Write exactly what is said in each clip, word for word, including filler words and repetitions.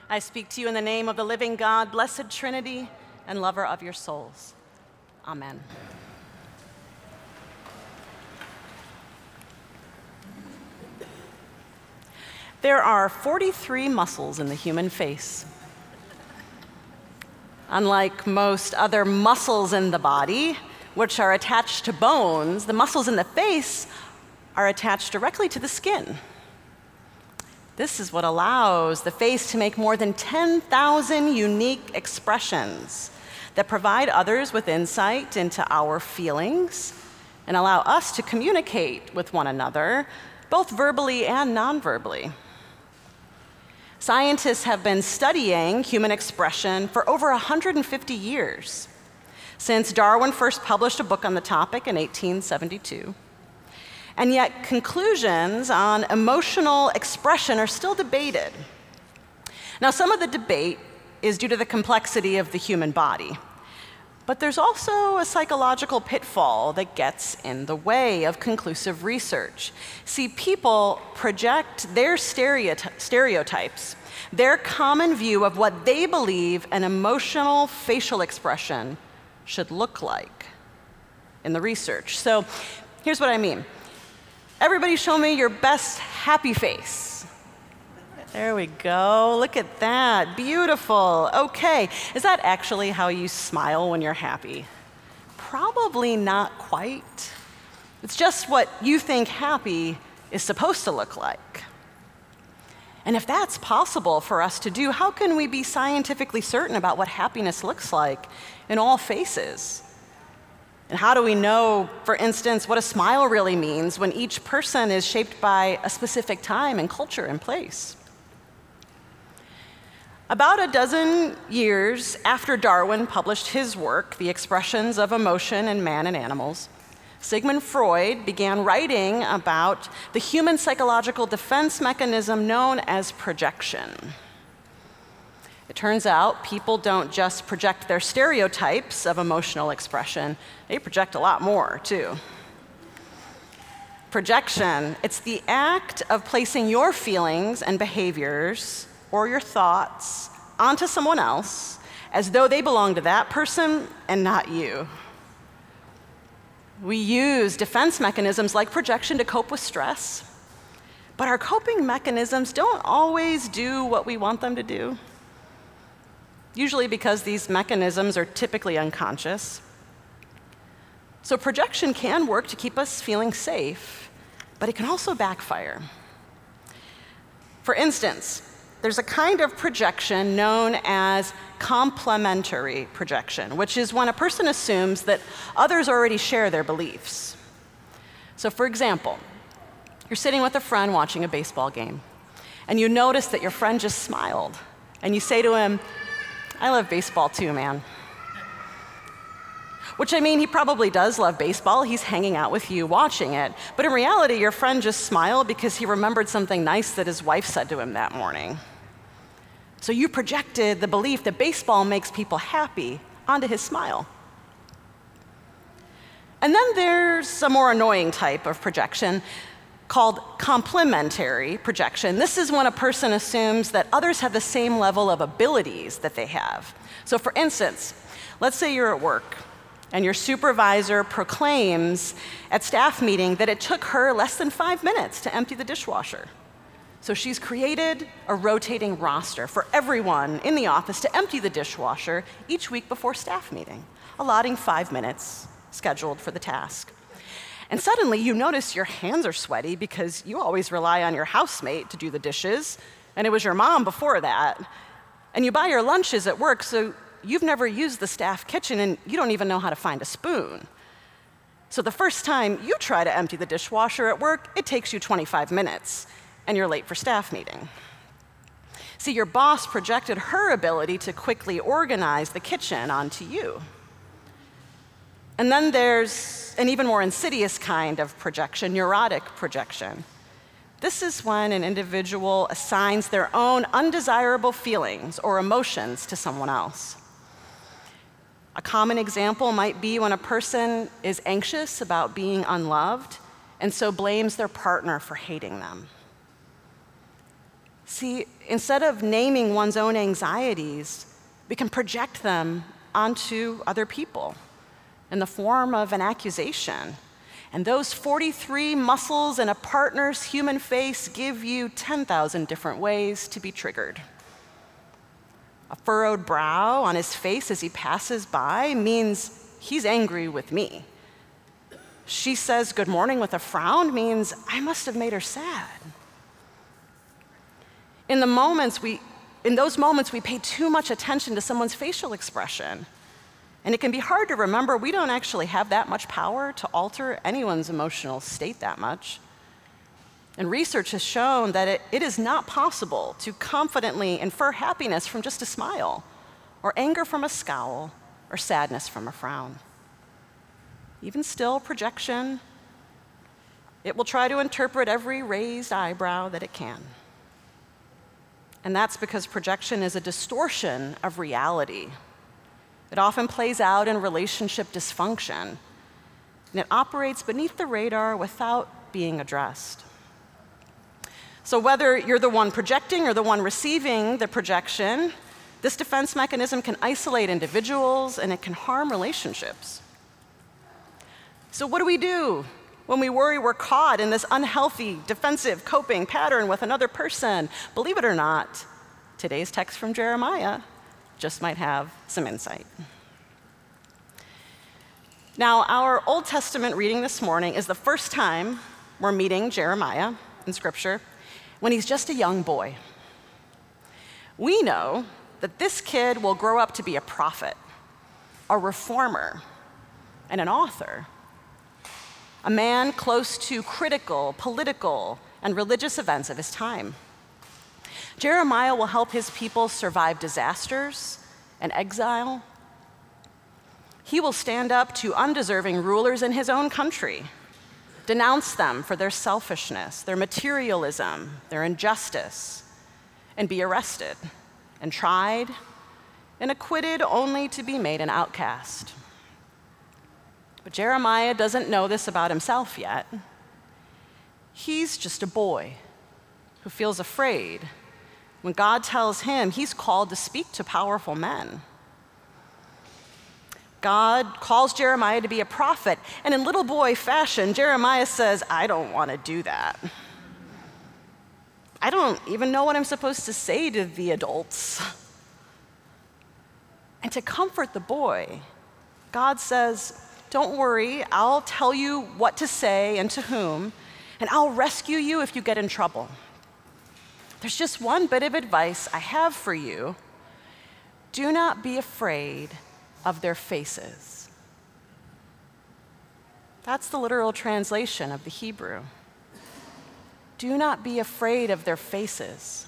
I speak to you in the name of the living God, blessed Trinity, and lover of your souls. Amen. There are forty-three muscles in the human face. Unlike most other muscles in the body, which are attached to bones, the muscles in the face are attached directly to the skin. This is what allows the face to make more than ten thousand unique expressions that provide others with insight into our feelings and allow us to communicate with one another, both verbally and non-verbally. Scientists have been studying human expression for over one hundred fifty years, since Darwin first published a book on the topic in eighteen seventy-two. And yet conclusions on emotional expression are still debated. Now, some of the debate is due to the complexity of the human body, but there's also a psychological pitfall that gets in the way of conclusive research. See, people project their stereotypes, their common view of what they believe an emotional facial expression should look like in the research. So here's what I mean. Everybody show me your best happy face. There we go, look at that, beautiful. Okay, is that actually how you smile when you're happy? Probably not quite. It's just what you think happy is supposed to look like. And if that's possible for us to do, how can we be scientifically certain about what happiness looks like in all faces? And how do we know, for instance, what a smile really means when each person is shaped by a specific time and culture and place? About a dozen years after Darwin published his work, The Expressions of Emotion in Man and Animals, Sigmund Freud began writing about the human psychological defense mechanism known as projection. It turns out people don't just project their stereotypes of emotional expression, they project a lot more, too. Projection, it's the act of placing your feelings and behaviors or your thoughts onto someone else as though they belong to that person and not you. We use defense mechanisms like projection to cope with stress, but our coping mechanisms don't always do what we want them to do. Usually because these mechanisms are typically unconscious. So projection can work to keep us feeling safe, but it can also backfire. For instance, there's a kind of projection known as complementary projection, which is when a person assumes that others already share their beliefs. So for example, you're sitting with a friend watching a baseball game, and you notice that your friend just smiled, and you say to him, "I love baseball too, man." Which, I mean, he probably does love baseball. He's hanging out with you watching it. But in reality, your friend just smiled because he remembered something nice that his wife said to him that morning. So you projected the belief that baseball makes people happy onto his smile. And then there's a more annoying type of projection called complementary projection. This is when a person assumes that others have the same level of abilities that they have. So for instance, let's say you're at work and your supervisor proclaims at staff meeting that it took her less than five minutes to empty the dishwasher. So she's created a rotating roster for everyone in the office to empty the dishwasher each week before staff meeting, allotting five minutes scheduled for the task. And suddenly you notice your hands are sweaty because you always rely on your housemate to do the dishes, and it was your mom before that. And you buy your lunches at work, so you've never used the staff kitchen and you don't even know how to find a spoon. So the first time you try to empty the dishwasher at work, it takes you twenty-five minutes, and you're late for staff meeting. See, your boss projected her ability to quickly organize the kitchen onto you. And then there's an even more insidious kind of projection, neurotic projection. This is when an individual assigns their own undesirable feelings or emotions to someone else. A common example might be when a person is anxious about being unloved and so blames their partner for hating them. See, instead of naming one's own anxieties, we can project them onto other people in the form of an accusation. And those forty-three muscles in a partner's human face give you ten thousand different ways to be triggered. A furrowed brow on his face as he passes by means he's angry with me. She says good morning with a frown means I must have made her sad. In the moments we, in those moments, we pay too much attention to someone's facial expression. And it can be hard to remember we don't actually have that much power to alter anyone's emotional state that much. And research has shown that it, it is not possible to confidently infer happiness from just a smile, or anger from a scowl, or sadness from a frown. Even still, projection, it will try to interpret every raised eyebrow that it can. And that's because projection is a distortion of reality. It often plays out in relationship dysfunction, and it operates beneath the radar without being addressed. So whether you're the one projecting or the one receiving the projection, this defense mechanism can isolate individuals and it can harm relationships. So what do we do when we worry we're caught in this unhealthy, defensive coping pattern with another person? Believe it or not, today's text from Jeremiah just might have some insight. Now, our Old Testament reading this morning is the first time we're meeting Jeremiah in Scripture when he's just a young boy. We know that this kid will grow up to be a prophet, a reformer, and an author, a man close to critical, political, and religious events of his time. Jeremiah will help his people survive disasters and exile. He will stand up to undeserving rulers in his own country, denounce them for their selfishness, their materialism, their injustice, and be arrested and tried and acquitted only to be made an outcast. But Jeremiah doesn't know this about himself yet. He's just a boy who feels afraid when God tells him he's called to speak to powerful men. God calls Jeremiah to be a prophet, and in little boy fashion, Jeremiah says, I don't want to do that. I don't even know what I'm supposed to say to the adults. And to comfort the boy, God says, don't worry, I'll tell you what to say and to whom, and I'll rescue you if you get in trouble. There's just one bit of advice I have for you. Do not be afraid of their faces. That's the literal translation of the Hebrew. Do not be afraid of their faces.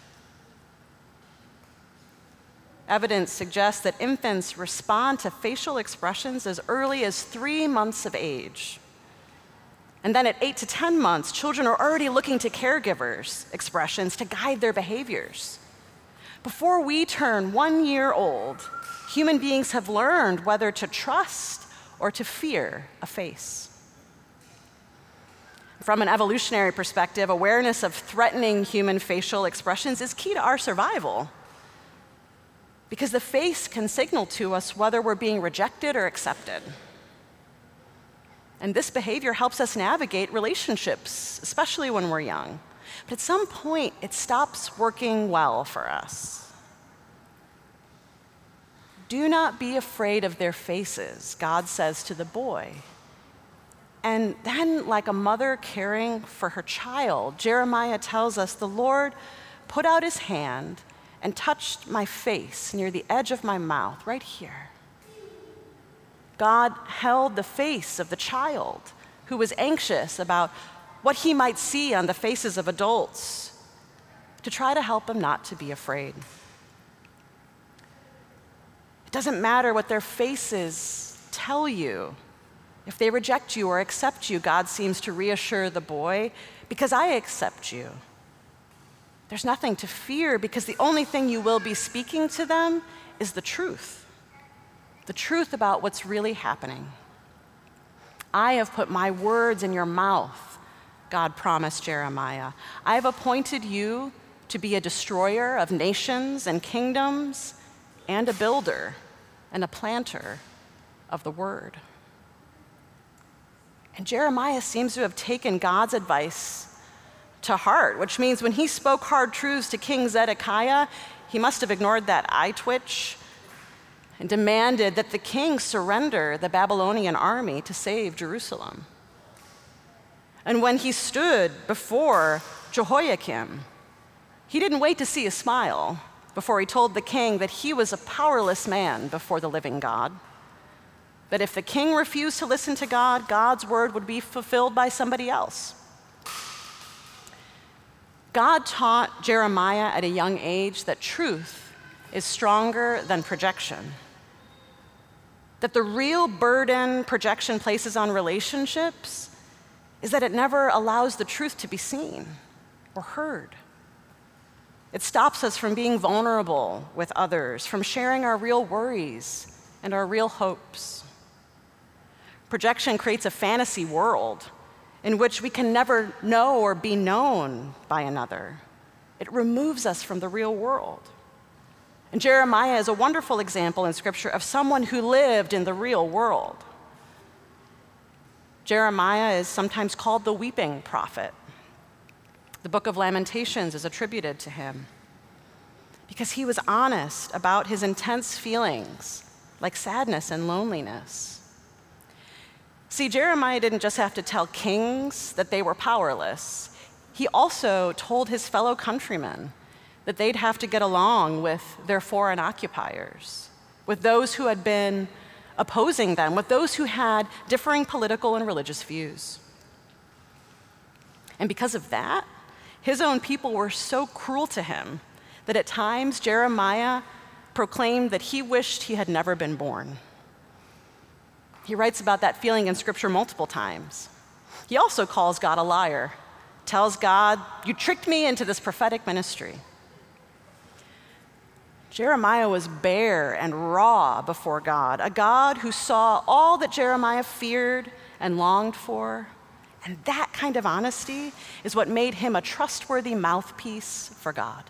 Evidence suggests that infants respond to facial expressions as early as three months of age. And then at eight to ten months, children are already looking to caregivers' expressions to guide their behaviors. Before we turn one year old, human beings have learned whether to trust or to fear a face. From an evolutionary perspective, awareness of threatening human facial expressions is key to our survival, because the face can signal to us whether we're being rejected or accepted. And this behavior helps us navigate relationships, especially when we're young. But at some point, it stops working well for us. Do not be afraid of their faces, God says to the boy. And then, like a mother caring for her child, Jeremiah tells us, the Lord put out his hand and touched my face near the edge of my mouth, right here. God held the face of the child who was anxious about what he might see on the faces of adults to try to help him not to be afraid. It doesn't matter what their faces tell you. If they reject you or accept you, God seems to reassure the boy, because I accept you. There's nothing to fear, because the only thing you will be speaking to them is the truth. The truth about what's really happening. I have put my words in your mouth, God promised Jeremiah. I have appointed you to be a destroyer of nations and kingdoms, and a builder and a planter of the word. And Jeremiah seems to have taken God's advice to heart, which means when he spoke hard truths to King Zedekiah, he must have ignored that eye twitch and demanded that the king surrender the Babylonian army to save Jerusalem. And when he stood before Jehoiakim, he didn't wait to see a smile before he told the king that he was a powerless man before the living God. That if the king refused to listen to God, God's word would be fulfilled by somebody else. God taught Jeremiah at a young age that truth is stronger than projection. That the real burden projection places on relationships is that it never allows the truth to be seen or heard. It stops us from being vulnerable with others, from sharing our real worries and our real hopes. Projection creates a fantasy world in which we can never know or be known by another. It removes us from the real world. And Jeremiah is a wonderful example in Scripture of someone who lived in the real world. Jeremiah is sometimes called the weeping prophet. The book of Lamentations is attributed to him because he was honest about his intense feelings, like sadness and loneliness. See, Jeremiah didn't just have to tell kings that they were powerless. He also told his fellow countrymen that they'd have to get along with their foreign occupiers, with those who had been opposing them, with those who had differing political and religious views. And because of that, his own people were so cruel to him that at times Jeremiah proclaimed that he wished he had never been born. He writes about that feeling in Scripture multiple times. He also calls God a liar, tells God, "You tricked me into this prophetic ministry." Jeremiah was bare and raw before God, a God who saw all that Jeremiah feared and longed for. And that kind of honesty is what made him a trustworthy mouthpiece for God.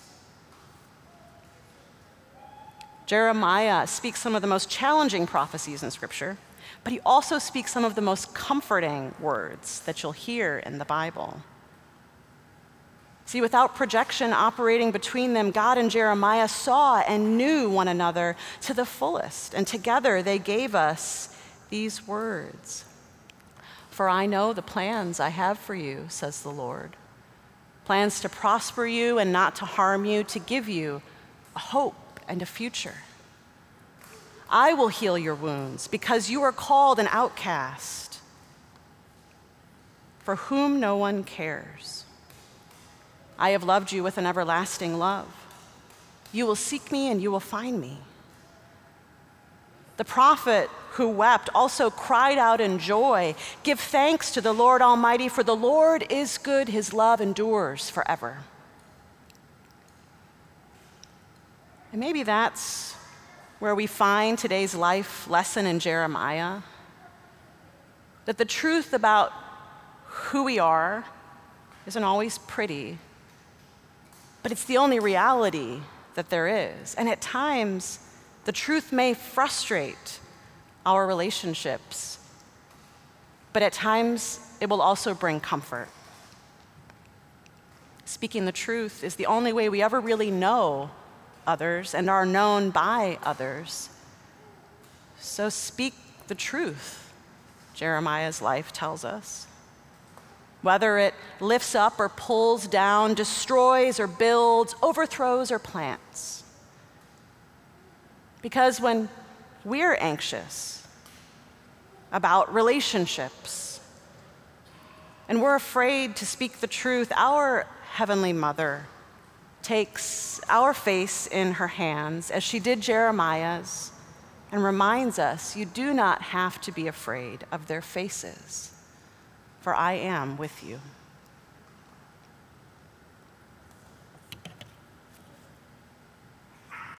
Jeremiah speaks some of the most challenging prophecies in Scripture, but he also speaks some of the most comforting words that you'll hear in the Bible. See, without projection operating between them, God and Jeremiah saw and knew one another to the fullest, and together they gave us these words. "For I know the plans I have for you, says the Lord. Plans to prosper you and not to harm you, to give you a hope and a future. I will heal your wounds because you are called an outcast, for whom no one cares. I have loved you with an everlasting love. You will seek me and you will find me." The prophet who wept also cried out in joy, "Give thanks to the Lord Almighty, for the Lord is good, his love endures forever." And maybe that's where we find today's life lesson in Jeremiah, that the truth about who we are isn't always pretty, but it's the only reality that there is. And at times, the truth may frustrate our relationships, but at times it will also bring comfort. Speaking the truth is the only way we ever really know others and are known by others. So speak the truth, Jeremiah's life tells us. Whether it lifts up or pulls down, destroys or builds, overthrows or plants. Because when we're anxious about relationships and we're afraid to speak the truth, our Heavenly Mother takes our face in her hands, as she did Jeremiah's, and reminds us, "You do not have to be afraid of their faces, for I am with you."